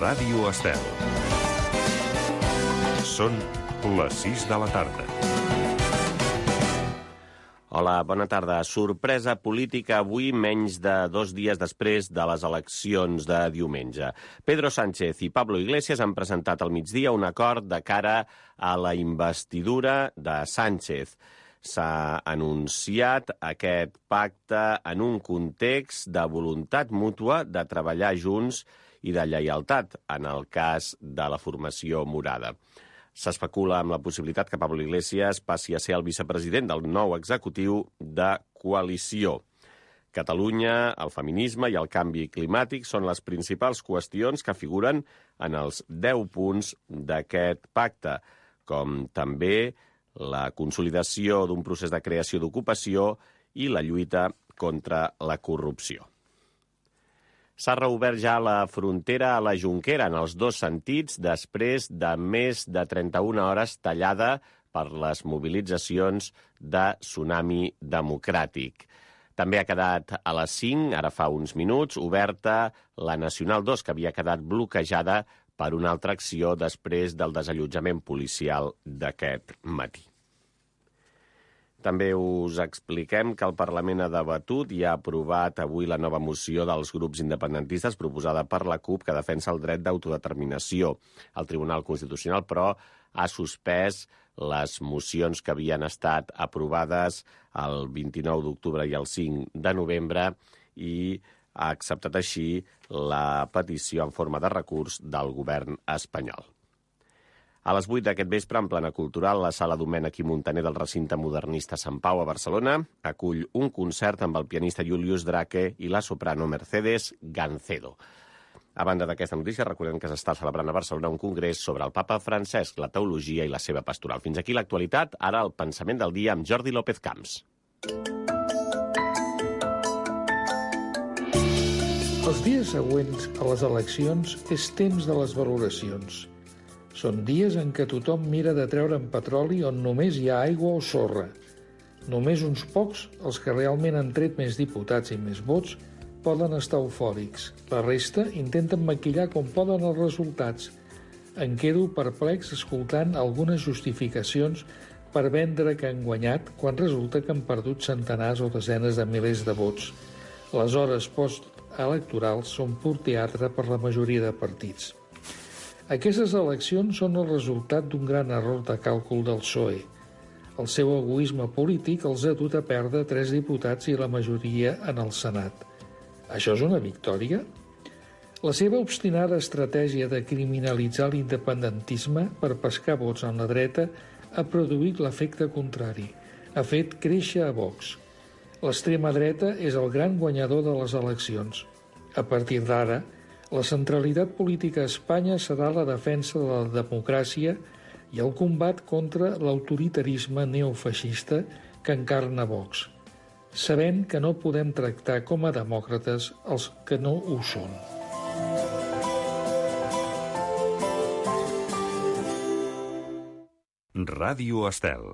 Ràdio Estel. Són les 6 de la tarda. Hola, bona tarda. Sorpresa política avui, menys de 2 dies després de les eleccions de diumenge. Pedro Sánchez i Pablo Iglesias han presentat al migdia un acord de cara a la investidura de Sánchez. S'ha anunciat aquest pacte en un context de voluntat mútua de treballar junts i de lleialtat en el cas de la formació morada. S'especula amb la possibilitat que Pablo Iglesias passi a ser el vicepresident del nou executiu de coalició. Catalunya, el feminisme i el canvi climàtic són les principals qüestions que figuren en els 10 punts d'aquest pacte, com també la consolidació d'un procés de creació d'ocupació i la lluita contra la corrupció. S'ha reobert ja la frontera a la Jonquera en els 2 sentits després de més de 31 hores tallada per les mobilitzacions de Tsunami Democràtic. També ha quedat a les 5, ara fa uns minuts, oberta la Nacional 2, que havia quedat bloquejada per una altra acció després del desallotjament policial d'aquest matí. També us expliquem que el Parlament ha debatut i ha aprovat avui la nova moció dels grups independentistes proposada per la CUP que defensa el dret d'autodeterminació. El Tribunal Constitucional, però, ha suspès les mocions que havien estat aprovades el 29 d'octubre i el 5 de novembre i ha acceptat així la petició en forma de recurs del govern espanyol. A les 8 d'aquest vespre, en plana cultural, la Sala Domènech i Muntaner del recinte modernista Sant Pau a Barcelona acull un concert amb el pianista Julius Drake i la soprano Mercedes Gancedo. A banda d'aquesta notícia, recordem que s'està celebrant a Barcelona un congrés sobre el papa Francesc, la teologia i la seva pastoral. Fins aquí l'actualitat, ara el pensament del dia amb Jordi López Camps. Els dies següents a les eleccions és temps de les valoracions. Són dies en què tothom mira de treure'n petroli on només hi ha aigua o sorra. Només uns pocs, els que realment han tret més diputats i més vots, poden estar eufòrics. La resta intenten maquillar com poden els resultats. Em quedo perplex escoltant algunes justificacions per vendre que han guanyat quan resulta que han perdut centenars o desenes de milers de vots. Les hores postelectorals són pur teatre per la majoria de partits. Aquestes eleccions són el resultat d'un gran error de càlcul del PSOE. El seu egoisme polític els ha dut a perdre 3 diputats i la majoria en el Senat. Això és una victòria? La seva obstinada estratègia de criminalitzar l'independentisme per pescar vots en la dreta ha produït l'efecte contrari. Ha fet créixer a Vox. L'extrema dreta és el gran guanyador de les eleccions. A partir d'ara, la centralitat política a Espanya serà la defensa de la democràcia i el combat contra l'autoritarisme neofeixista que encarna Vox, sabent que no podem tractar com a demòcrates els que no ho són. Ràdio Estel.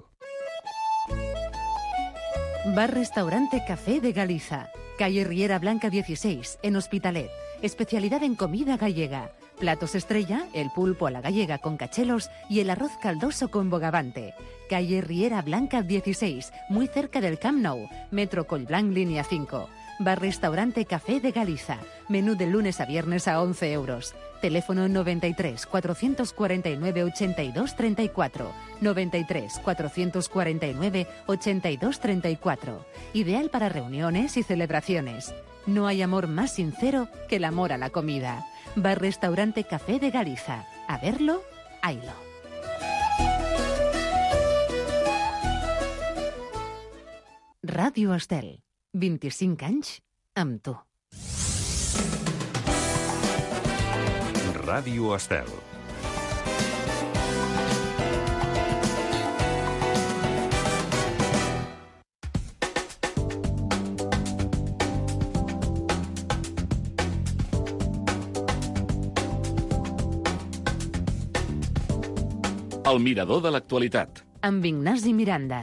Bar-restaurante Café de Galiza, calle Riera Blanca 16, en Hospitalet. Especialidad en comida gallega. Platos estrella, el pulpo a la gallega con cachelos y el arroz caldoso con bogavante. Calle Riera Blanca 16, muy cerca del Camp Nou, Metro Collblanc, línea 5. Bar-restaurante Café de Galiza. Menú de lunes a viernes a 11 euros. Teléfono 93 449 82 34. 93 449 82 34. Ideal para reuniones y celebraciones. No hay amor más sincero que el amor a la comida. Bar-restaurante Café de Galiza. A verlo, haylo. Ràdio Estel. 25 anys amb tu. Ràdio Estel. El mirador de l'actualitat. Amb Ignasi Miranda.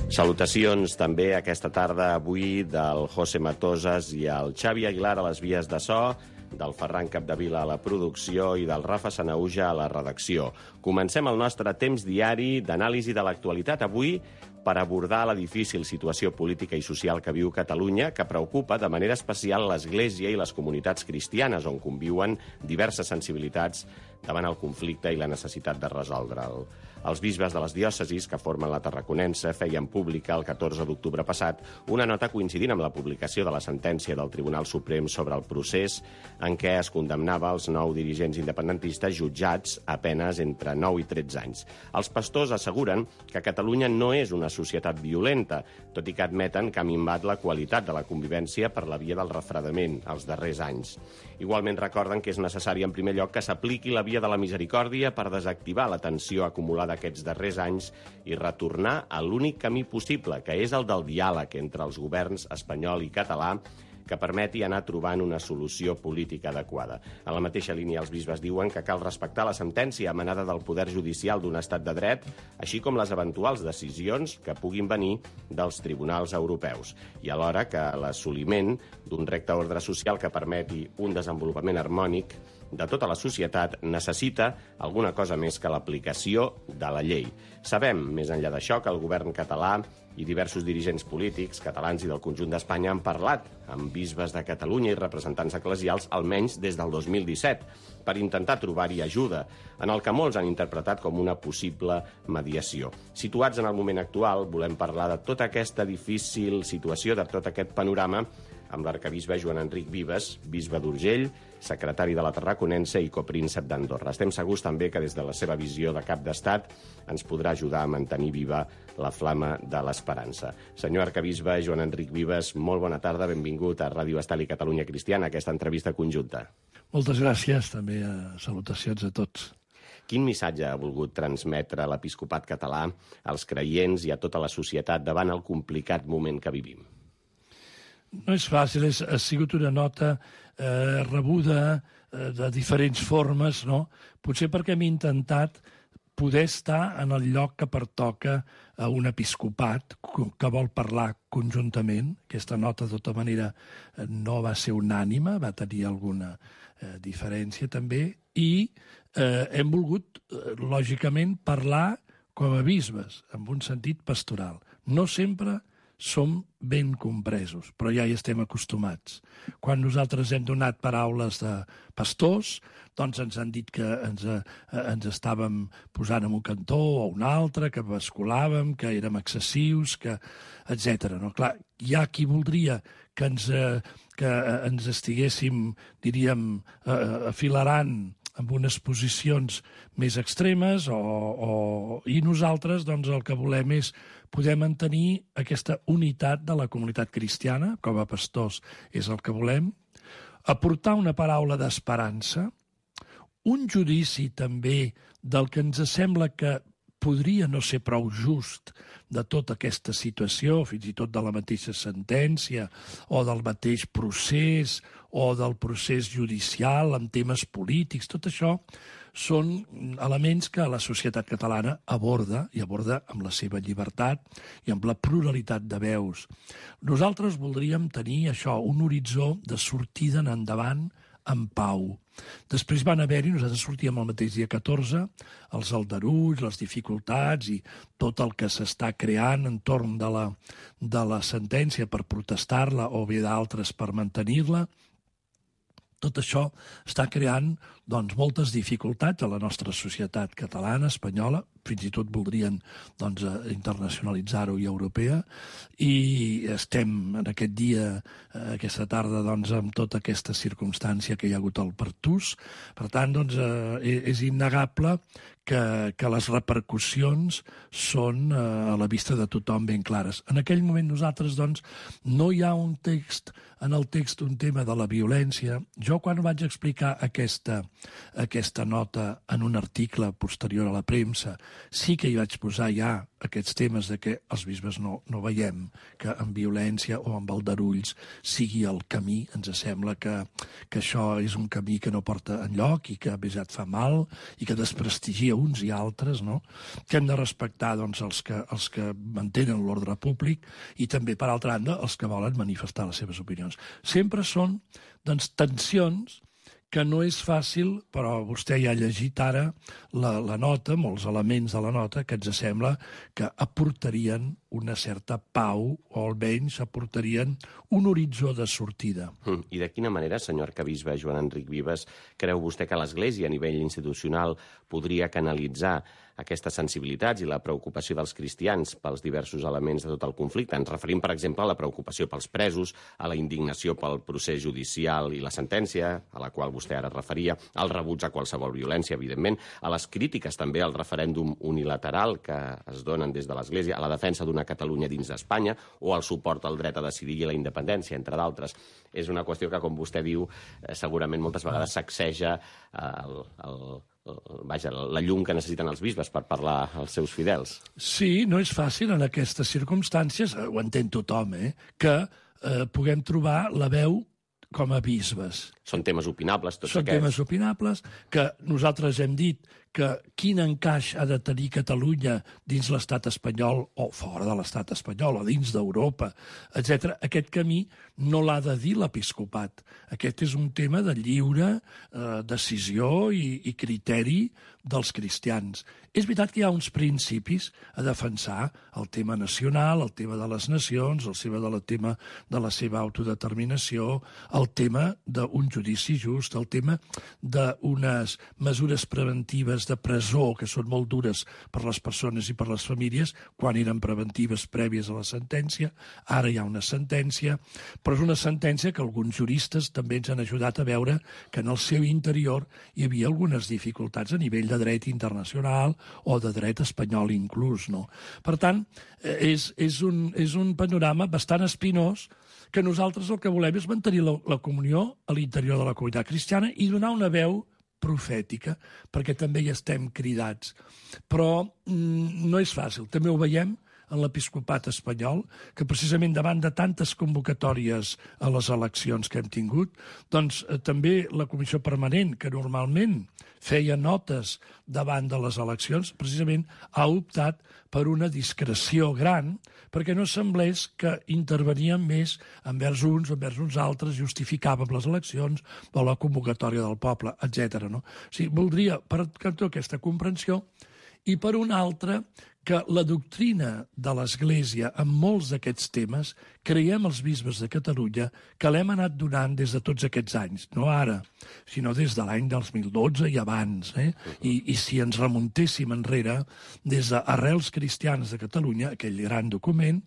Salutacions també aquesta tarda avui del José Matosas i el Xavi Aguilar a les vies de so, del Ferran Capdevila a la producció i del Rafa Sanauja a la redacció. Comencem el nostre temps diari d'anàlisi de l'actualitat avui per abordar la difícil situació política i social que viu Catalunya, que preocupa de manera especial l'Església i les comunitats cristianes, on conviuen diverses sensibilitats davant el conflicte i la necessitat de resoldre'l. Els bisbes de les diòcesis que formen la Tarraconense feien pública el 14 d'octubre passat una nota coincidint amb la publicació de la sentència del Tribunal Suprem sobre el procés en què es condemnava els 9 dirigents independentistes jutjats a penes entre 9 i 13 anys. Els pastors asseguren que Catalunya no és una societat violenta, tot i que admeten que ha minvat la qualitat de la convivència per la via del refredament els darrers anys. Igualment recorden que és necessari, en primer lloc, que s'apliqui la via de la misericòrdia per desactivar la tensió acumulada aquests darrers anys i retornar a l'únic camí possible, que és el del diàleg entre els governs espanyol i català, que permeti anar trobant una solució política adequada. En la mateixa línia, els bisbes diuen que cal respectar la sentència emanada del poder judicial d'un estat de dret, així com les eventuals decisions que puguin venir dels tribunals europeus, i alhora que l'assoliment d'un recte ordre social que permeti un desenvolupament harmònic de tota la societat necessita alguna cosa més que l'aplicació de la llei. Sabem, més enllà d'això, que el govern català i diversos dirigents polítics catalans i del conjunt d'Espanya han parlat amb bisbes de Catalunya i representants eclesials almenys des del 2017 per intentar trobar-hi ajuda, en el que molts han interpretat com una possible mediació. Situats en el moment actual, volem parlar de tota aquesta difícil situació, de tot aquest panorama, amb l'arcabisbe Joan Enric Vives, bisbe d'Urgell, secretari de la Tarraconense i copríncep d'Andorra. Estem segurs també que des de la seva visió de cap d'estat ens podrà ajudar a mantenir viva la flama de l'esperança. Senyor arcabisbe Joan Enric Vives, molt bona tarda, benvingut a Ràdio Estel i Catalunya Cristiana, a aquesta entrevista conjunta. Moltes gràcies, també salutacions a tots. Quin missatge ha volgut transmetre l'episcopat català als creients i a tota la societat davant el complicat moment que vivim? No és fàcil, ha sigut una nota rebuda de diferents formes, no? Potser perquè hem intentat poder estar en el lloc que pertoca a un episcopat que vol parlar conjuntament. Aquesta nota, de tota manera, no va ser unànime, va tenir alguna diferència també, i hem volgut, lògicament, parlar com a bisbes, en un sentit pastoral. No sempre som ben compresos, però ja hi estem acostumats. Quan nosaltres hem donat paraules de pastors, doncs ens han dit que ens estàvem posant en un cantó o un altre, que basculàvem, que érem excessius, etc. No? Clar, hi ha qui voldria que ens estiguéssim, diríem, afilerant amb unes posicions més extremes i nosaltres doncs, el que volem és poder mantenir aquesta unitat de la comunitat cristiana, com a pastors és el que volem, aportar una paraula d'esperança, un judici també del que ens sembla que podria no ser prou just de tota aquesta situació, fins i tot de la mateixa sentència o del mateix procés o del procés judicial en temes polítics. Tot això són elements que la societat catalana aborda, i aborda amb la seva llibertat i amb la pluralitat de veus. Nosaltres voldríem tenir això, un horitzó de sortida en endavant en pau. Després van haver-hi, nosaltres sortíem el mateix dia 14, els aldarulls, les dificultats i tot el que s'està creant entorn de la sentència per protestar-la o bé d'altres per mantenir-la. Tot això està creant doncs, moltes dificultats a la nostra societat catalana, espanyola, fins i tot voldrien doncs, internacionalitzar-ho i europea, i estem en aquest dia, aquesta tarda, doncs, amb tota aquesta circumstància que hi ha hagut al Pertús. Per tant, doncs, és innegable que les repercussions són a la vista de tothom ben clares. En aquell moment nosaltres, doncs, no hi ha en el text un tema de la violència. Jo, quan vaig explicar aquesta nota en un article posterior a la premsa, Sí que hi vaig posar ja aquests temes de que els bisbes no veiem que amb violència o amb aldarulls sigui el camí. Ens sembla que això és un camí que no porta enlloc i que a més et fa mal i que desprestigia uns i altres, no? Que hem de respectar doncs, els que mantenen l'ordre públic i també, per altra banda, els que volen manifestar les seves opinions. Sempre són doncs, tensions que no és fàcil, però vostè ja ha llegit ara la nota, molts elements de la nota, que ens sembla que aportarien una certa pau, o almenys aportarien un horitzó de sortida. I de quina manera, senyor arquebisbe Joan Enric Vives, creu vostè que l'Església a nivell institucional podria canalitzar aquestes sensibilitats i la preocupació dels cristians pels diversos elements de tot el conflicte? Ens referim, per exemple, a la preocupació pels presos, a la indignació pel procés judicial i la sentència, a la qual vostè ara es referia, al rebuig a qualsevol violència, evidentment, a les crítiques també al referèndum unilateral que es donen des de l'Església, a la defensa d'una Catalunya dins d'Espanya o al suport al dret a decidir i la independència, entre d'altres. És una qüestió que, com vostè diu, segurament moltes vegades sacseja la llum que necessiten els bisbes per parlar als seus fidels. Sí, no és fàcil en aquestes circumstàncies, ho entén tothom, que puguem trobar la veu com a bisbes. Són temes opinables, tots aquests. Són temes opinables, que nosaltres hem dit que quin encaix ha de tenir Catalunya dins l'estat espanyol o fora de l'estat espanyol o dins d'Europa, etc. Aquest camí no l'ha de dir l'episcopat. Aquest és un tema de lliure decisió i criteri dels cristians. És veritat que hi ha uns principis a defensar, el tema nacional, el tema de les nacions, el tema de la seva autodeterminació, el tema d'un judici just, el tema d'unes mesures preventives de presó que són molt dures per les persones i per les famílies, quan eren preventives prèvies a la sentència. Ara hi ha una sentència, però és una sentència que alguns juristes també ens han ajudat a veure que en el seu interior hi havia algunes dificultats a nivell de dret internacional o de dret espanyol inclús, no? Per tant, és un panorama bastant espinós que nosaltres el que volem és mantenir la comunió a l'interior de la comunitat cristiana i donar una veu profètica, perquè també hi estem cridats. Però no és fàcil, també ho veiem en l'episcopat espanyol, que precisament davant de tantes convocatòries a les eleccions que hem tingut, doncs també la comissió permanent, que normalment feia notes davant de les eleccions, precisament ha optat per una discreció gran, perquè no semblés que interveníem més envers uns o envers uns altres, justificàvem les eleccions o la convocatòria del poble, etc. No? O sigui, voldria, per cantó, aquesta comprensió, i per una altra, que la doctrina de l'Església en molts d'aquests temes creiem els bisbes de Catalunya que l'hem anat donant des de tots aquests anys, no ara, sinó des de l'any 2012 i abans. I si ens remuntéssim enrere, des d'Arrels Cristianes de Catalunya, aquell gran document,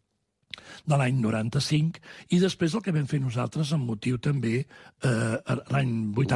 de l'any 95, i després el que vam fer nosaltres amb motiu també l'any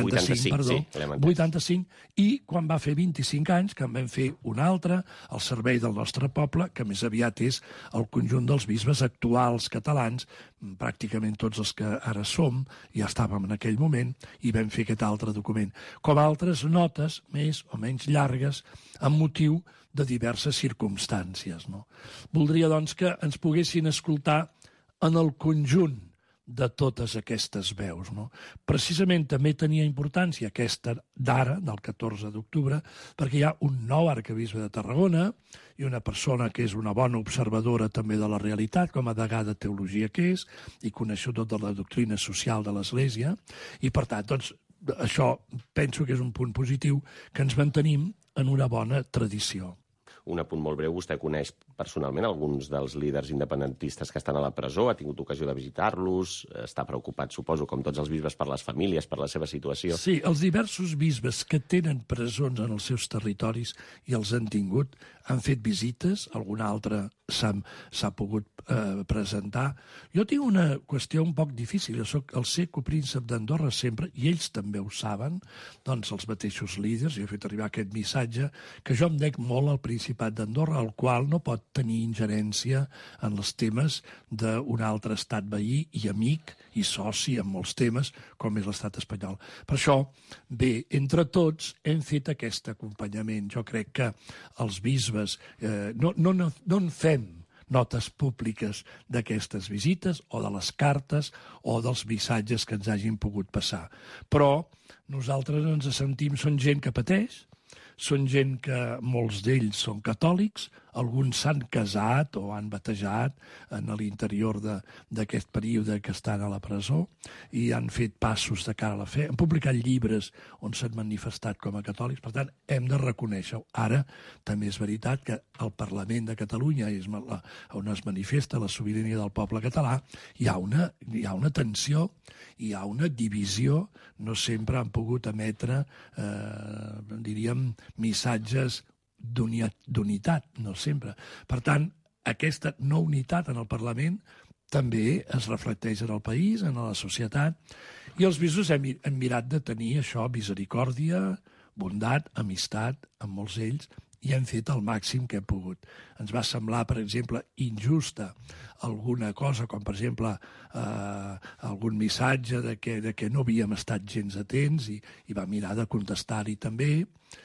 85, i quan va fer 25 anys, que en vam fer un altre, al servei del nostre poble, que més aviat és el conjunt dels bisbes actuals catalans, pràcticament tots els que ara som, ja estàvem en aquell moment, i vam fer aquest altre document. Com altres notes, més o menys llargues, amb motiu de diverses circumstàncies. No? Voldria, doncs, que ens poguessin escoltar en el conjunt de totes aquestes veus. No? Precisament també tenia importància aquesta d'ara, del 14 d'octubre, perquè hi ha un nou arquebisbe de Tarragona i una persona que és una bona observadora també de la realitat, com a degà de teologia que és, i coneixedor de la doctrina social de l'Església, i per tant, doncs, això penso que és un punt positiu, que ens mantenim en una bona tradició. Un apunt molt breu, vostè coneix personalment alguns dels líders independentistes que estan a la presó, ha tingut ocasió de visitar-los, està preocupat, suposo, com tots els bisbes, per les famílies, per la seva situació. Sí, els diversos bisbes que tenen presons en els seus territoris i els han tingut, han fet visites, algun altre s'ha pogut presentar. Jo tinc una qüestió un poc difícil, jo soc el copríncep d'Andorra sempre, i ells també ho saben, doncs els mateixos líders, jo he fet arribar aquest missatge, que jo em dec molt al príncep Principat d'Andorra, el qual no pot tenir ingerència en els temes d'un altre estat veí i amic i soci en molts temes, com és l'estat espanyol. Per això, bé, entre tots hem fet aquest acompanyament. Jo crec que els bisbes no en fem notes públiques d'aquestes visites o de les cartes o dels missatges que ens hagin pogut passar. Però nosaltres ens sentim, són gent que pateix, són gent que molts d'ells són catòlics, alguns s'han casat o han batejat en l'interior d'aquest període que estan a la presó i han fet passos de cara a la fe, han publicat llibres on s'han manifestat com a catòlics, per tant, hem de reconèixer-ho. Ara, també és veritat que al Parlament de Catalunya, on es manifesta la sobirania del poble català, hi ha una tensió, hi ha una divisió, no sempre han pogut emetre, diríem, missatges d'unitat, no sempre. Per tant, aquesta no unitat en el Parlament també es reflecteix en el país, en la societat, i els bisbes hem mirat de tenir això, misericòrdia, bondat, amistat, amb molts d'ells, i hem fet el màxim que hem pogut. Ens va semblar, per exemple, injusta alguna cosa, com per exemple algun missatge de que no havíem estat gens atents i va mirar de contestar-hi també.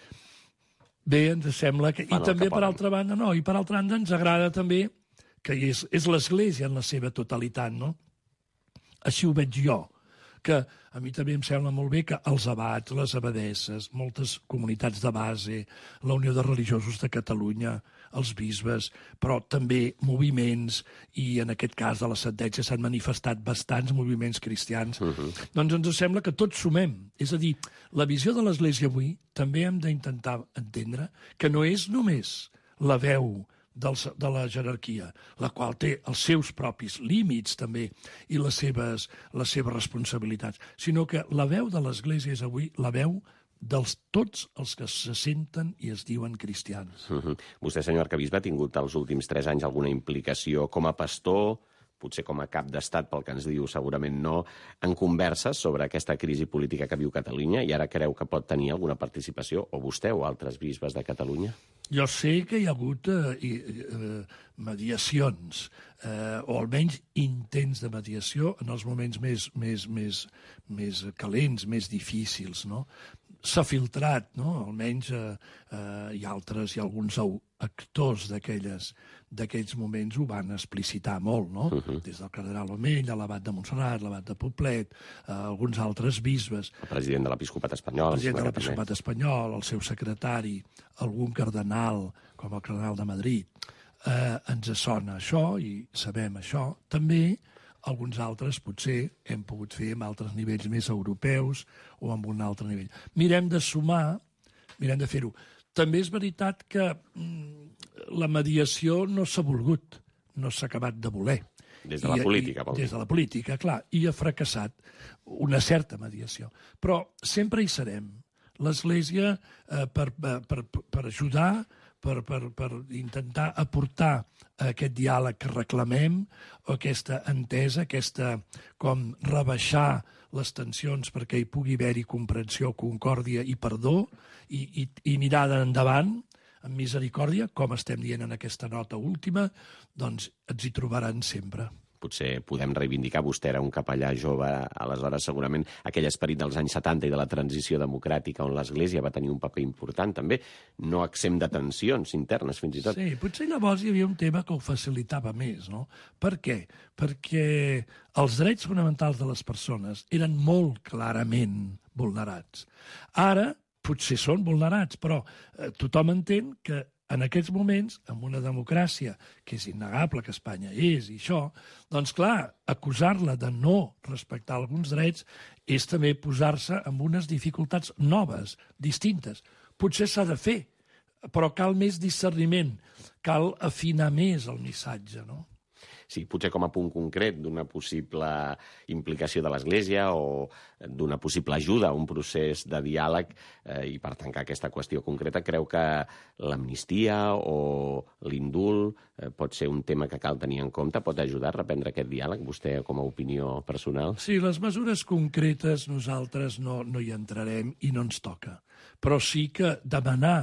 Bé, ens sembla que... I també, per altra banda, ens agrada també que és l'Església en la seva totalitat, no? Així ho veig jo, que a mi també em sembla molt bé que els abats, les abadesses, moltes comunitats de base, la Unió de Religiosos de Catalunya, els bisbes, però també moviments, i en aquest cas de la sentència s'han manifestat bastants moviments cristians, doncs ens sembla que tots sumem. És a dir, la visió de l'Església avui també hem d'intentar entendre que no és només la veu de la jerarquia, la qual té els seus propis límits també i les seves responsabilitats, sinó que la veu de l'Església és avui la veu dels tots els que se senten i es diuen cristians. Vostè, senyor arquebisbe, ha tingut els últims 3 anys alguna implicació com a pastor, potser com a cap d'estat, pel que ens diu, segurament no, en converses sobre aquesta crisi política que viu Catalunya, i ara creu que pot tenir alguna participació, o vostè o altres bisbes de Catalunya? Jo sé que hi ha hagut mediacions, o almenys intents de mediació en els moments més calents, més difícils, no? S'ha filtrat, no? Almenys hi ha alguns actors d'aquells moments ho van explicitar molt, no? Des del cardenal Omell, l'abat de Montserrat, l'abat de Poblet, alguns altres bisbes. El president de l'Episcopat espanyol. El president de l'Episcopat espanyol, el seu secretari, algun cardenal, com el cardenal de Madrid. Ens sona això i sabem això. També alguns altres potser hem pogut fer amb altres nivells més europeus o amb un altre nivell. Mirem de sumar, mirem de fer-ho. També és veritat que la mediació no s'ha volgut, no s'ha acabat de voler. Des de la política, vol dir. Des de la política, clar, i ha fracassat una certa mediació. Però sempre hi serem. L'Església, per ajudar, per intentar aportar aquest diàleg que reclamem, o aquesta entesa, com rebaixar les tensions perquè hi pugui haver-hi comprensió, concòrdia i perdó, i mirada endavant, amb misericòrdia, com estem dient en aquesta nota última, doncs ens hi trobaran sempre. Potser podem reivindicar, vostè era un capellà jove, aleshores segurament aquell esperit dels anys 70 i de la transició democràtica on l'Església va tenir un paper important també, no exempt de tensions internes fins i tot. Sí, potser llavors hi havia un tema que ho facilitava més, no? Per què? Perquè els drets fonamentals de les persones eren molt clarament vulnerats. Ara potser són vulnerats, però tothom entén que en aquests moments, en una democràcia que és innegable que Espanya és i això, doncs clar, acusar-la de no respectar alguns drets és també posar-se en unes dificultats noves, distintes. Potser s'ha de fer, però cal més discerniment, cal afinar més el missatge, no? Sí, potser com a punt concret d'una possible implicació de l'Església o d'una possible ajuda a un procés de diàleg i per tancar aquesta qüestió concreta, creu que l'amnistia o l'indult pot ser un tema que cal tenir en compte? Pot ajudar a reprendre aquest diàleg, vostè com a opinió personal? Sí, les mesures concretes nosaltres no hi entrarem i no ens toca. Però sí que demanar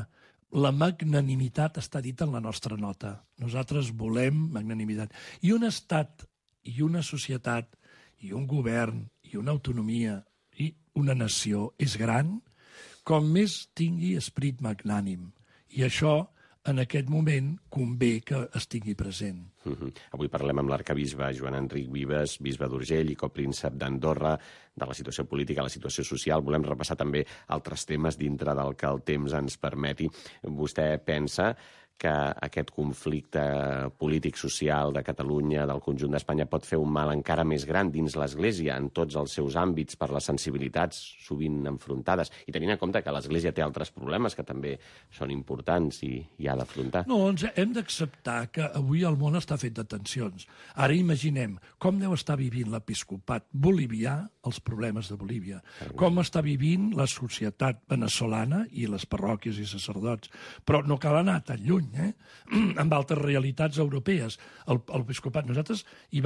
la magnanimitat està dita en la nostra nota. Nosaltres volem magnanimitat. I un estat, i una societat, i un govern, i una autonomia, i una nació és gran com més tingui esperit magnànim. I això, en aquest moment, convé que estigui present. Avui parlem amb l'arcabisbe Joan Enric Vives, bisbe d'Urgell i copríncep d'Andorra, de la situació política, la situació social. Volem repassar també altres temes dintre del que el temps ens permeti. Vostè pensa que aquest conflicte polític-social de Catalunya, del conjunt d'Espanya, pot fer un mal encara més gran dins l'Església, en tots els seus àmbits, per les sensibilitats sovint enfrontades, i tenint en compte que l'Església té altres problemes que també són importants i ha d'afrontar. No, hem d'acceptar que avui el món està fet de tensions. Ara imaginem com deu estar vivint l'episcopat bolivià els problemes de Bolívia, com està vivint la societat venezolana i les parròquies i sacerdots. Però no cal anar tan lluny, amb altres realitats europees. L'episcopat, nosaltres hi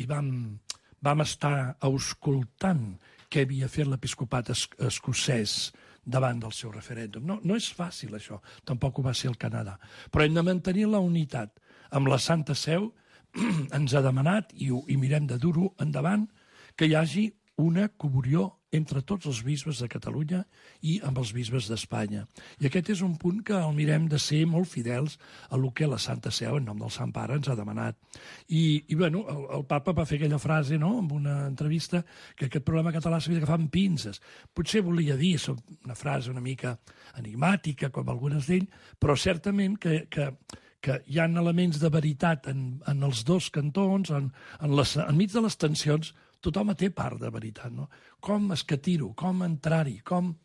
vam estar auscultant què havia fet l'episcopat escocès davant del seu referèndum. No és fàcil, això. Tampoc ho va ser el Canadà. Però hem de mantenir la unitat. Amb la Santa Seu ens ha demanat, i mirem de dur-ho endavant, que hi hagi una comunió entre tots els bisbes de Catalunya i amb els bisbes d'Espanya. I aquest és un punt que el mirem de ser molt fidels a el que la Santa Seu, en nom del Sant Pare, ens ha demanat. I bueno, el papa va fer aquella frase, no?, en una entrevista, que aquest problema català s'havia d'agafar amb pinces. Potser volia dir, és una frase una mica enigmàtica, com algunes d'ell, però certament que hi ha elements de veritat en els dos cantons, enmig de les tensions. Tothom té part de veritat, no? Com escatir-ho, com entrar-hi, com...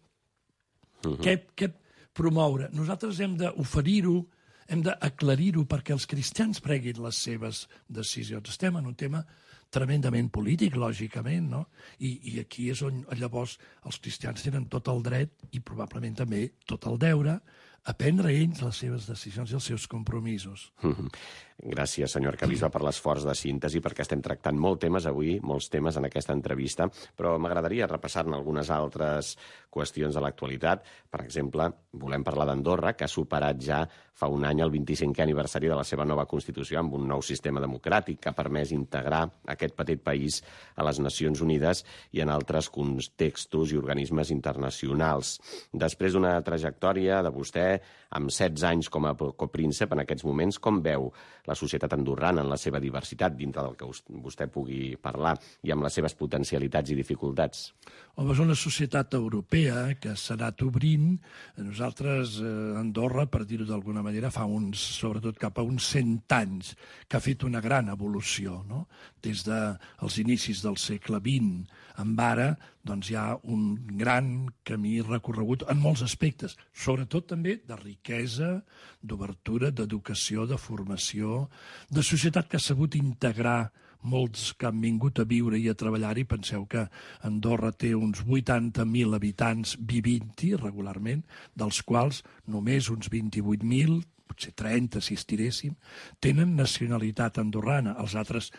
Què promoure? Nosaltres hem d'oferir-ho, hem d'aclarir-ho perquè els cristians preguin les seves decisions. Estem en un tema tremendament polític, lògicament, no? I aquí és on llavors els cristians tenen tot el dret i probablement també tot el deure a prendre ells les seves decisions i els seus compromisos. Gràcies, senyor arcabisbe, per l'esforç de síntesi, perquè estem tractant molts temes en aquesta entrevista, però m'agradaria repassar-ne algunes altres qüestions de l'actualitat. Per exemple, volem parlar d'Andorra, que ha superat ja fa un any el 25è aniversari de la seva nova Constitució amb un nou sistema democràtic que ha permès integrar aquest petit país a les Nacions Unides i en altres contextos i organismes internacionals. Després d'una trajectòria de vostè amb 16 anys com a copríncep, en aquests moments, com veu la societat andorrana en la seva diversitat, dintre del que vostè pugui parlar, i amb les seves potencialitats i dificultats? Home, és una societat europea que s'ha anat obrint. Nosaltres, Andorra, per dir-ho d'alguna manera, sobretot cap a uns 100 anys, que ha fet una gran evolució, no? Des dels inicis del segle XX amb ara, doncs hi ha un gran camí recorregut en molts aspectes, sobretot també de riquesa, d'obertura, d'educació, de formació, de societat que ha sabut integrar molts que han vingut a viure i a treballar-hi. Penseu que Andorra té uns 80.000 habitants vivint-hi regularment, dels quals només uns 28.000, potser 30 si estiréssim, tenen nacionalitat andorrana, els altres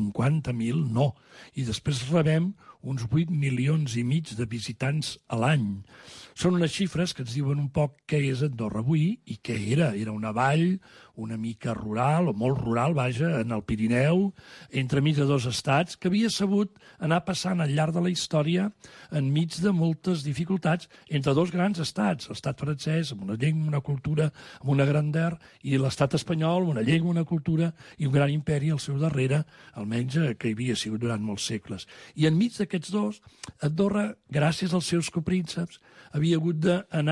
50.000 no. I després rebem uns 8,5 milions de visitants a l'any. Són unes xifres que ens diuen un poc què és Andorra avui i què era. Era una vall una mica rural, o molt rural, vaja, en el Pirineu, entremig de dos estats, que havia sabut anar passant al llarg de la història enmig de moltes dificultats entre dos grans estats, l'estat francès, amb una llengua, una cultura, amb una grandeur, i l'estat espanyol, amb una llengua, una cultura i un gran imperi al seu darrere, almenys que hi havia sigut durant molts segles. I enmig d'aquests dos, Andorra, gràcies als seus coprínceps, havia hagut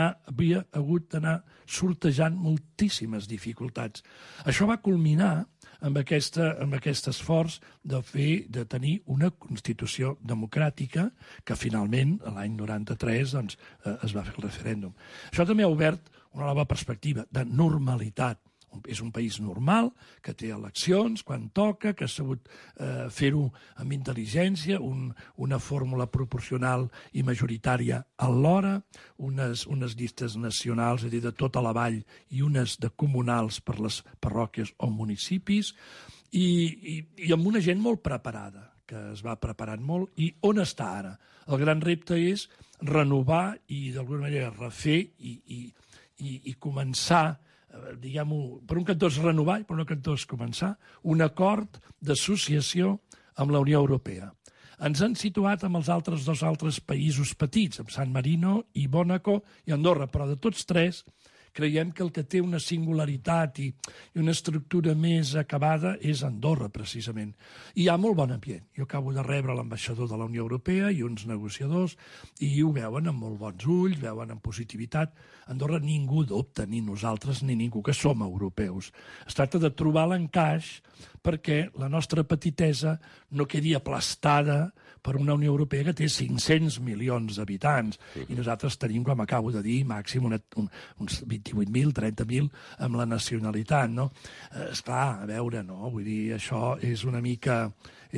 d'anar sortejant moltíssimes dificultats. Això va culminar amb aquest esforç de tenir una Constitució democràtica que finalment, l'any 93, doncs, es va fer el referèndum. Això també ha obert una nova perspectiva de normalitat. És un país normal, que té eleccions quan toca, que ha sabut fer-ho amb intel·ligència, una fórmula proporcional i majoritària alhora, unes llistes nacionals, és a dir, de tota la vall, i unes de comunals per les parròquies o municipis, i amb una gent molt preparada, que es va preparant molt. I on està ara? El gran repte és renovar i, d'alguna manera, refer i començar, diguem-ho, per un cantó és renovar i per un cantó és començar, un acord d'associació amb la Unió Europea. Ens han situat amb els dos altres països petits, amb San Marino i Mònaco i Andorra, però de tots tres creiem que el que té una singularitat i una estructura més acabada és Andorra, precisament. I hi ha molt bon ambient. Jo acabo de rebre l'ambaixador de la Unió Europea i uns negociadors, i ho veuen amb molt bons ulls, veuen amb positivitat. Andorra ningú dubta, ni nosaltres ni ningú, que som europeus. Es tracta de trobar l'encaix perquè la nostra petitesa no quedi aplastada per una Unió Europea que té 500 milions d'habitants, i nosaltres tenim, com acabo de dir, màxim uns 28.000, 30.000 amb la nacionalitat, no? Esclar, a veure, no? Vull dir, això és una mica...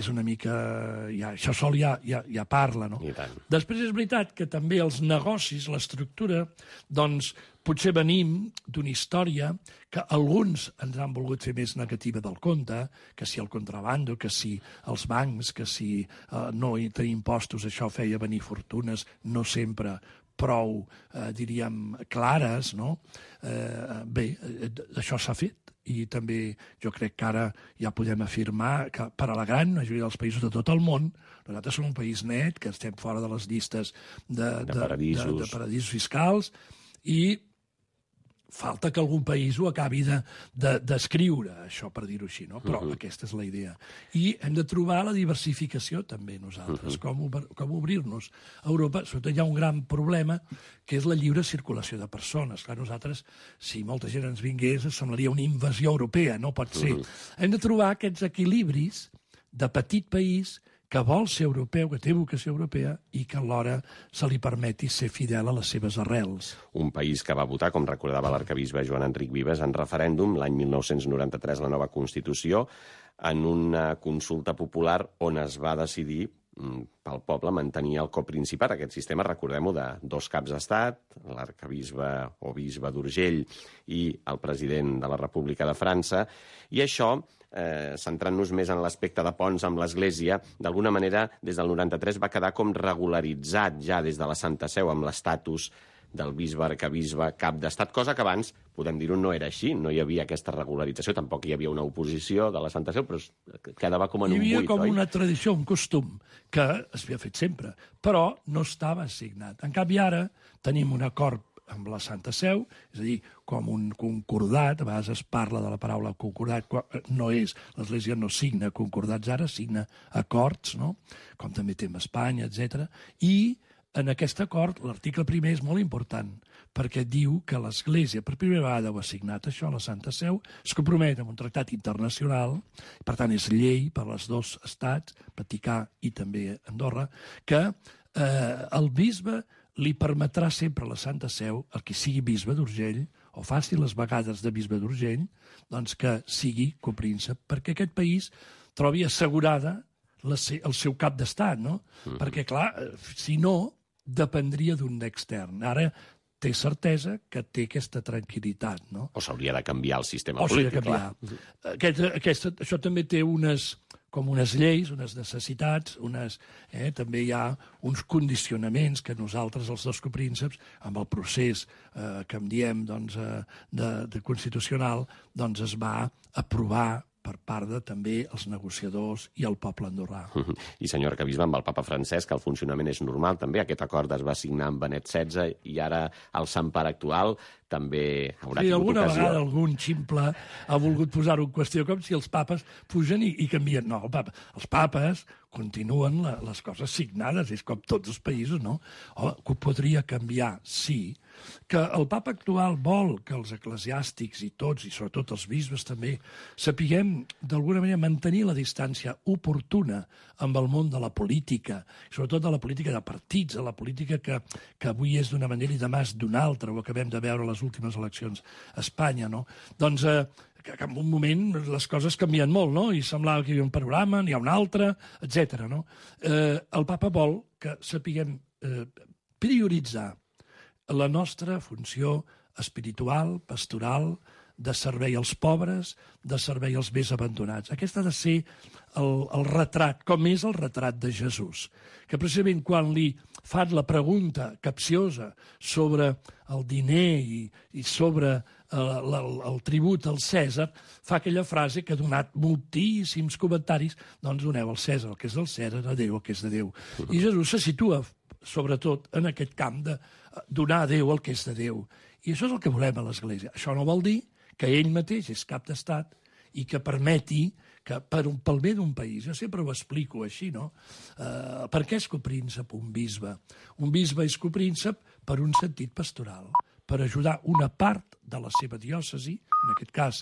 Ja, això sol ja parla, no? Després és veritat que també els negocis, l'estructura, doncs potser venim d'una història que alguns ens han volgut fer més negativa del compte, que si el contrabando, que si els bancs, que si no tenir impostos, això feia venir fortunes no sempre prou, diríem, clares, no? Bé, això s'ha fet, i també jo crec que ara ja podem afirmar que per a la gran majoria dels països de tot el món, nosaltres som un país net, que estem fora de les llistes de paradisos fiscals, i falta que algun país ho acabi d'escriure, això, per dir-ho així, no? Però aquesta és la idea. I hem de trobar la diversificació, també, nosaltres, com obrir-nos. A Europa, sobretot, hi ha un gran problema, que és la lliure circulació de persones. Clar, nosaltres, si molta gent ens vingués, semblaria una invasió europea, no pot ser. Hem de trobar aquests equilibris de petit país que vol ser europeu, que té vocació europea i que alhora se li permeti ser fidel a les seves arrels. Un país que va votar, com recordava l'arcabisbe Joan Enric Vives, en referèndum l'any 1993, la nova Constitució, en una consulta popular on es va decidir pel poble mantenir el coprincipat. Aquest sistema, recordem-ho, de 2 caps d'estat, l'arcabisbe o bisbe d'Urgell i el president de la República de França, i això, centrant-nos més en l'aspecte de ponts amb l'Església, d'alguna manera, des del 93 va quedar com regularitzat ja des de la Santa Seu amb l'estatus del bisbe, arcabisbe, cap d'estat, cosa que abans, podem dir-ho, no era així, no hi havia aquesta regularització, tampoc hi havia una oposició de la Santa Seu, però quedava com en un buit, oi? Hi havia com una tradició, un costum, que es havia fet sempre, però no estava assignat. En canvi, ara tenim un acord amb la Santa Seu, és a dir, com un concordat, a vegades es parla de la paraula concordat, no és, l'Església no signa concordats ara, signa acords, no? Com també té amb Espanya, etc. I en aquest acord, l'article primer és molt important, perquè diu que l'Església, per primera vegada ho ha signat això, la Santa Seu, es compromet amb un tractat internacional, per tant és llei per als 2 estats, Vaticà i també Andorra, que el bisbe li permetrà sempre a la Santa Seu, el que sigui bisbe d'Urgell, o faci les vegades de bisbe d'Urgell, doncs que sigui copríncep, perquè aquest país trobi assegurada el seu cap d'estat, no? Perquè, clar, si no, dependria d'un extern. Ara té certesa que té aquesta tranquil·litat, no? O s'hauria de canviar el sistema polític, clar. Això també té unes lleis, unes necessitats, també hi ha uns condicionaments que nosaltres, els 2 coprínceps, amb el procés que en diem de constitucional, es va aprovar per part de també els negociadors i el poble andorrà. I, senyor arcabisbe, amb el papa Francesc el funcionament és normal, també. Aquest acord es va signar amb Benet XVI i ara el Sant Pare actual també haurà tingut ocasió. Alguna vegada algun ximple ha volgut posar-ho en qüestió, com si els papes pugen i canvien. No, els papes continuen les coses signades, és com tots els països, no? Que ho podria canviar, sí. Que el papa actual vol que els eclesiàstics i tots, i sobretot els bisbes també, sapiguem d'alguna manera mantenir la distància oportuna amb el món de la política, sobretot de la política de partits, de la política que avui és d'una manera i demà és d'una altra, ho acabem de veure a les últimes eleccions a Espanya, no? Doncs que en un moment les coses canvien molt, no? I semblava que hi havia un panorama, n'hi ha un altre, etc. No? El papa vol que sapiguem prioritzar la nostra funció espiritual, pastoral, de servei als pobres, de servei als més abandonats. Aquest ha de ser el retrat, com és el retrat de Jesús, que precisament quan li fan la pregunta capciosa sobre el diner i sobre el tribut al Cèsar, fa aquella frase que ha donat moltíssims comentaris, doncs doneu al Cèsar el que és del Cèsar, a Déu el que és de Déu. I Jesús se situa, sobretot, en aquest camp de donar a Déu el que és de Déu. I això és el que volem a l'Església. Això no vol dir que ell mateix és cap d'estat i que permeti que pel bé d'un país, jo sempre ho explico així, no? Per què és copríncep un bisbe? Un bisbe és copríncep per un sentit pastoral, per ajudar una part de la seva diòcesi, en aquest cas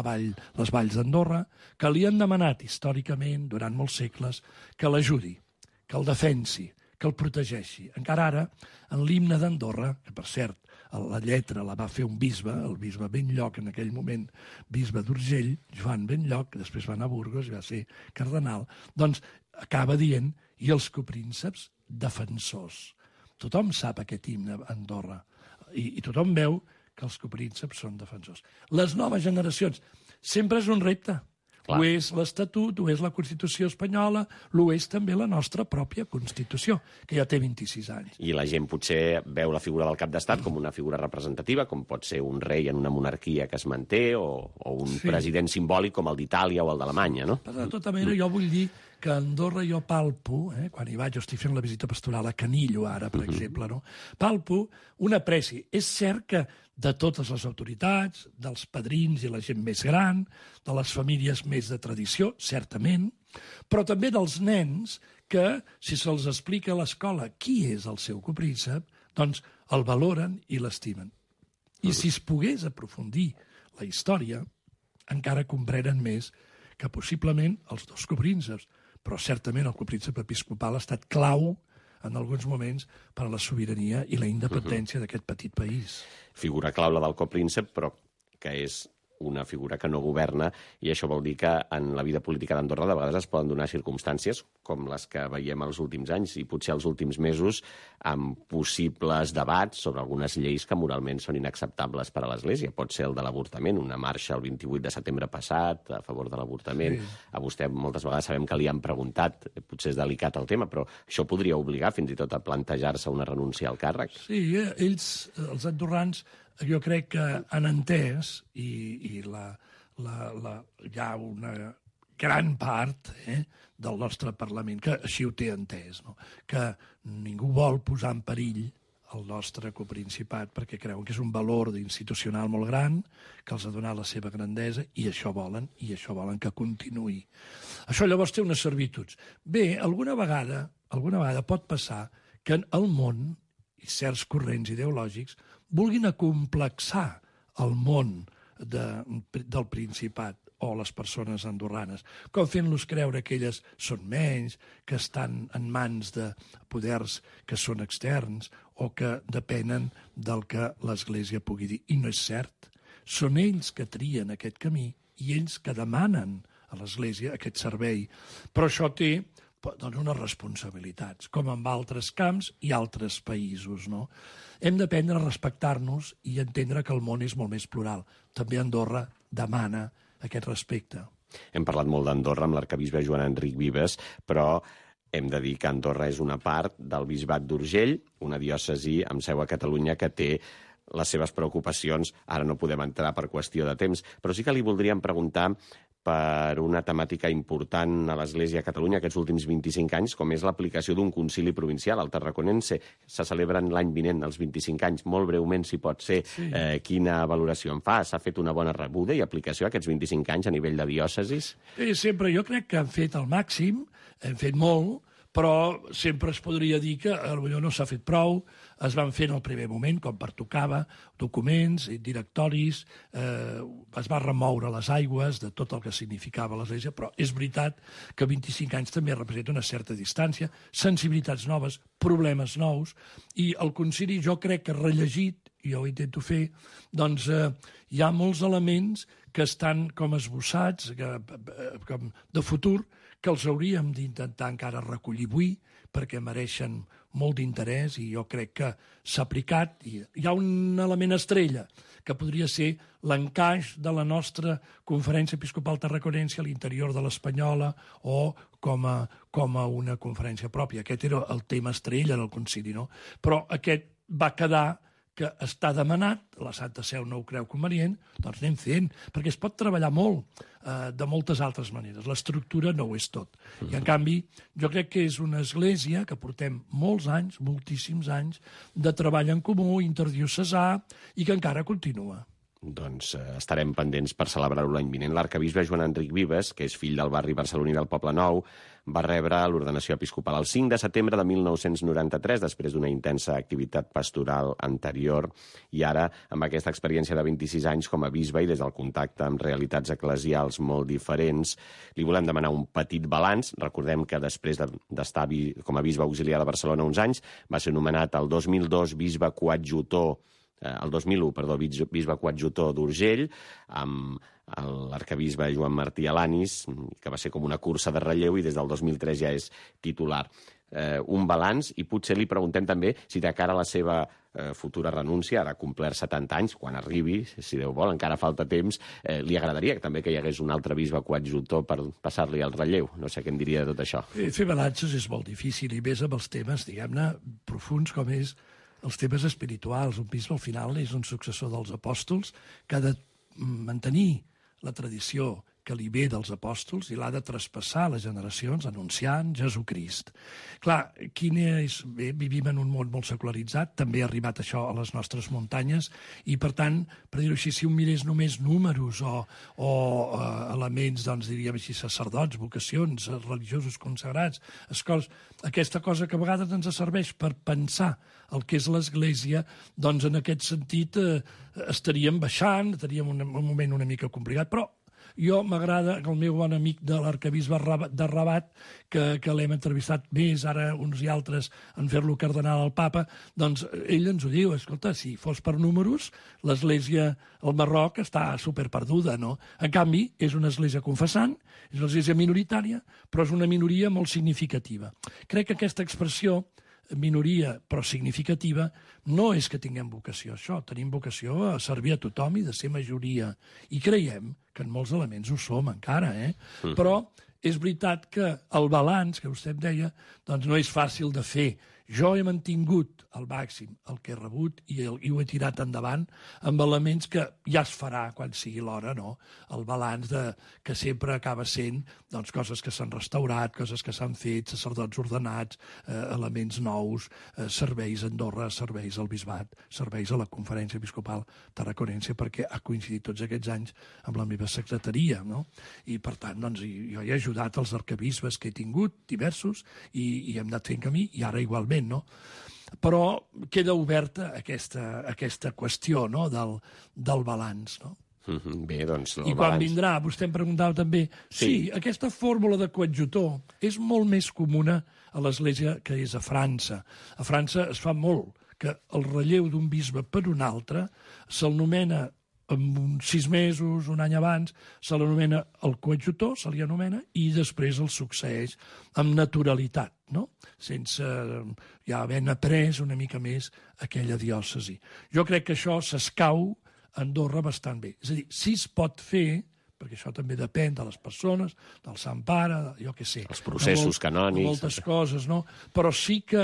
les Valls d'Andorra, que li han demanat històricament, durant molts segles, que l'ajudi, que el defensi, que el protegeixi. Encara ara, en l'himne d'Andorra, que per cert, la lletra la va fer un bisbe, el bisbe Benlloc, en aquell moment bisbe d'Urgell, Joan Benlloc, que després va anar a Burgos i va ser cardenal, doncs acaba dient, i els coprínceps defensors. Tothom sap aquest himne a Andorra i tothom veu que els coprínceps són defensors. Les noves generacions, sempre és un repte. Clar. Ho és l'Estatut, ho és la Constitució espanyola, ho és també la nostra pròpia Constitució, que ja té 26 anys. I la gent potser veu la figura del cap d'estat com una figura representativa, com pot ser un rei en una monarquia que es manté, o un president simbòlic com el d'Itàlia o el d'Alemanya, no? De tota manera, jo vull dir que a Andorra jo palpo, quan hi vaig, jo estic fent la visita pastoral a Canillo ara, per exemple, no? Palpo un apreci. És cert que de totes les autoritats, dels padrins i la gent més gran, de les famílies més de tradició, certament, però també dels nens que, si se'ls explica a l'escola qui és el seu copríncep, doncs el valoren i l'estimen. I si es pogués aprofundir la història, encara comprenen més que possiblement els dos coprínceps, però certament el copríncep episcopal ha estat clau en alguns moments per a la sobirania i la independència d'aquest petit país. Figura clau la del copríncep, però que és una figura que no governa, i això vol dir que en la vida política d'Andorra de vegades es poden donar circumstàncies com les que veiem els últims anys i potser els últims mesos, amb possibles debats sobre algunes lleis que moralment són inacceptables per a l'Església. Pot ser el de l'avortament, una marxa el 28 de setembre passat a favor de l'avortament. Sí. A vostè moltes vegades sabem que li han preguntat, potser és delicat el tema, però això podria obligar fins i tot a plantejar-se una renúncia al càrrec? Sí, ells, els andorrans, jo crec que han entès, i hi ha una gran part del nostre Parlament que així ho té entès, no? Que ningú vol posar en perill el nostre coprincipat perquè creuen que és un valor institucional molt gran, que els ha donat la seva grandesa, i això volen que continuï. Això llavors té unes servituds. Bé, alguna vegada pot passar que en el món i certs corrents ideològics vulguin acomplexar el món del Principat o les persones andorranes, com fent-los creure que elles són menys, que estan en mans de poders que són externs o que depenen del que l'Església pugui dir. I no és cert. Són ells que trien aquest camí i ells que demanen a l'Església aquest servei. Però això té unes responsabilitats, com en altres camps i altres països, no? Hem d'aprendre a respectar-nos i entendre que el món és molt més plural. També Andorra demana aquest respecte. Hem parlat molt d'Andorra amb l'arquebisbe Joan Enric Vives, però hem de dir que Andorra és una part del bisbat d'Urgell, una diòcesi amb seu a Catalunya que té les seves preocupacions. Ara no podem entrar per qüestió de temps, però sí que li voldríem preguntar per una temàtica important a l'Església a Catalunya aquests últims 25 anys, com és l'aplicació d'un concili provincial, el Tarraconense. Se celebren l'any vinent, els 25 anys. Molt breument, si pot ser, quina valoració en fa? S'ha fet una bona rebuda i aplicació aquests 25 anys a nivell de diòcesis? Sempre jo crec que han fet el màxim, hem fet molt, però sempre es podria dir que potser no s'ha fet prou. Es van fer en el primer moment, com pertocava, documents, directoris, es va remoure les aigües de tot el que significava l'Església, però és veritat que 25 anys també representa una certa distància, sensibilitats noves, problemes nous, i el concili jo crec que rellegit, i jo ho intento fer, doncs hi ha molts elements que estan com esbossats, com de futur, que els hauríem d'intentar encara recollir avui, perquè mereixen molt d'interès i jo crec que s'ha aplicat. I hi ha un element estrella que podria ser l'encaix de la nostra Conferència Episcopal Tarraconense a l'interior de l'Espanyola o com a una conferència pròpia. Aquest era el tema estrella del concili, no? Però aquest va quedar que està demanat, la Santa Seu no ho creu convenient, doncs anem fent, perquè es pot treballar molt de moltes altres maneres. L'estructura no ho és tot. I, en canvi, jo crec que és una església que portem molts anys, moltíssims anys, de treball en comú, interdiocesà, i que encara continua. Doncs estarem pendents per celebrar-ho l'any vinent. L'arcabisbe Joan Enric Vives, que és fill del barri barceloní del Poble Nou, va rebre l'ordenació episcopal el 5 de setembre de 1993, després d'una intensa activitat pastoral anterior, i ara, amb aquesta experiència de 26 anys com a bisbe i des del contacte amb realitats eclesials molt diferents, li volem demanar un petit balanç. Recordem que després d'estar com a bisbe auxiliar de Barcelona uns anys, va ser nomenat el 2002 bisbe coadjutor el 2001, bisbe coadjutor d'Urgell, amb l'arcabisbe Joan Martí Alanis, que va ser com una cursa de relleu i des del 2003 ja és titular. Un balanç, i potser li preguntem també si de cara a la seva futura renúncia, ara ha complert 70 anys, quan arribi, si Déu vol, encara falta temps, li agradaria també que hi hagués un altre bisbe coadjutor per passar-li el relleu. No sé què en diria de tot això. Fer balances és molt difícil, i més amb els temes, diguem-ne, profuns com és els temes espirituals. Un bisbe al final és un successor dels apòstols que ha de mantenir la tradició que li ve dels apòstols i l'ha de traspassar a les generacions anunciant Jesucrist. Clar, vivim en un món molt secularitzat, també ha arribat això a les nostres muntanyes, i per tant, per dir-ho així, si un mirés només números o elements, doncs diríem així, sacerdots, vocacions, religiosos consagrats, escoles, aquesta cosa que a vegades ens serveix per pensar el que és l'Església, doncs en aquest sentit estaríem baixant, estaríem en un moment una mica complicat, però jo m'agrada que el meu bon amic de l'arcabisbe de Rabat, que l'hem entrevistat més, ara uns i altres, en fer-lo cardenal al papa, doncs ell ens ho diu, escolta, si fos per números, l'església al Marroc està superperduda, no? En canvi, és una església confessant, és una església minoritària, però és una minoria molt significativa. Crec que aquesta expressió, minoria però significativa, no és que tinguem vocació a això, tenim vocació a servir a tothom i de ser majoria, i creiem que en molts elements ho som encara, Però és veritat que el balanç, que vostè em deia, doncs no és fàcil de fer. Jo he mantingut al màxim el que he rebut i ho he tirat endavant amb elements que ja es farà quan sigui l'hora, no? El balanç que sempre acaba sent doncs, coses que s'han restaurat, coses que s'han fet, sacerdots ordenats, elements nous, serveis a Andorra, serveis al bisbat, serveis a la Conferència Episcopal Tarraconense, perquè ha coincidit tots aquests anys amb la meva secretaria, no? I per tant, doncs, jo he ajudat els arcabisbes que he tingut, diversos, i hem anat fent camí, i ara igualment, no? Però queda oberta aquesta qüestió, no? del balanç, no? Bé, doncs, I quan vindrà, vostè em preguntava també, sí, aquesta fórmula de coadjutor és molt més comuna a l'Església que és a França. A França es fa molt que el relleu d'un bisbe per un altre se'l nomena amb uns 6 mesos, un any abans, se l'anomena el coadjutor, se li anomena, i després el succeeix amb naturalitat, no? Sense ja haver après una mica més aquella diòcesi. Jo crec que això s'escau a Andorra bastant bé. És a dir, si es pot fer, perquè això també depèn de les persones, del Sant Pare, jo què sé. Els processos canònics. Moltes coses, no? Però sí que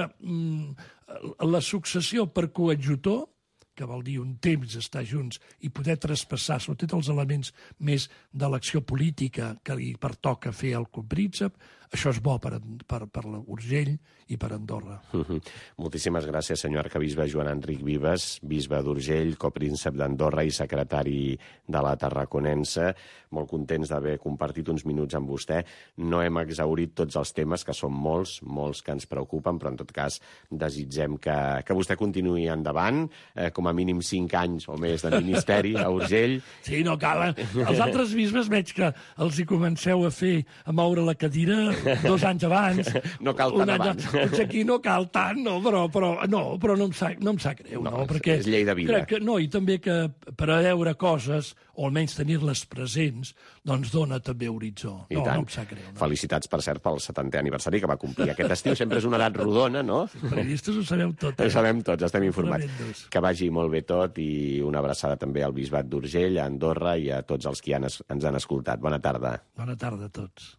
la successió per coadjutor, que vol dir un temps estar junts i poder traspassar, sobretot els elements més de l'acció política que li pertoca fer al compríncep, això és bo per l'Urgell i per Andorra. Moltíssimes gràcies, senyor arcabisbe Joan Enric Vives, bisbe d'Urgell, copríncep d'Andorra i secretari de la Tarraconense. Molt contents d'haver compartit uns minuts amb vostè. No hem exhaurit tots els temes, que són molts que ens preocupen, però en tot cas desitgem que vostè continuï endavant com com a mínim 5 anys o més de ministeri a Urgell. Sí, no cal. Els altres bisbes veig que els hi comenceu a fer a moure la cadira 2 anys abans. No cal tant abans. Potser aquí no cal tant, no, però no em sap greu, no, perquè és llei de vida. crec que no, i també que per a veure coses, o almenys tenir-les presents, doncs dona també horitzó. No em sap greu. No. Felicitats, per cert, pel 70è aniversari que va complir aquest estiu. Sempre és una edat rodona, no? Els periodistes ho sabeu tot. Ho sabem tots, estem informats. Tremendos. Que vagi molt bé tot i una abraçada també al Bisbat d'Urgell, a Andorra i a tots els que ens han escoltat. Bona tarda. Bona tarda a tots.